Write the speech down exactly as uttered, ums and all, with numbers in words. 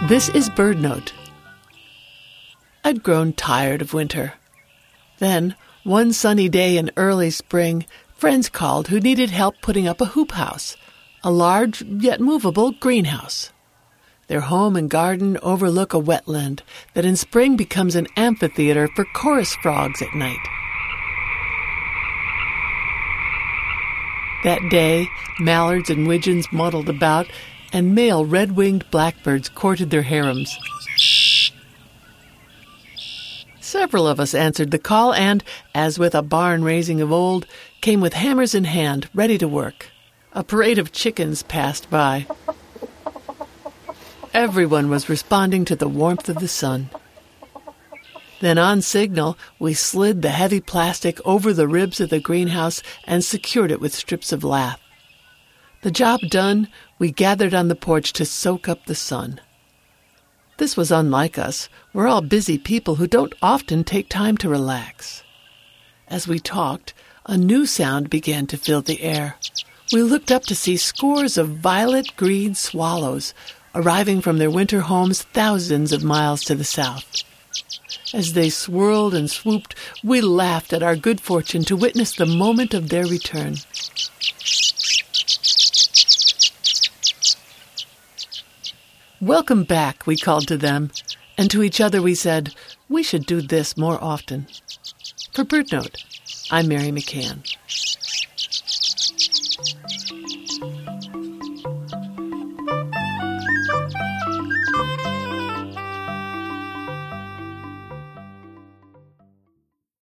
This is BirdNote. I'd grown tired of winter. Then, one sunny day in early spring, friends called who needed help putting up a hoop house, a large yet movable greenhouse. Their home and garden overlook a wetland that in spring becomes an amphitheater for chorus frogs at night. That day, mallards and widgeons muddled about, and male red-winged blackbirds courted their harems. Several of us answered the call and, as with a barn raising of old, came with hammers in hand, ready to work. A parade of chickens passed by. Everyone was responding to the warmth of the sun. Then on signal, we slid the heavy plastic over the ribs of the greenhouse and secured it with strips of lath. The job done, we gathered on the porch to soak up the sun. This was unlike us. We're all busy people who don't often take time to relax. As we talked, a new sound began to fill the air. We looked up to see scores of violet-green swallows arriving from their winter homes thousands of miles to the south. As they swirled and swooped, we laughed at our good fortune to witness the moment of their return. "Welcome back," we called to them, and to each other we said, we should do this more often. For BirdNote, I'm Mary McCann.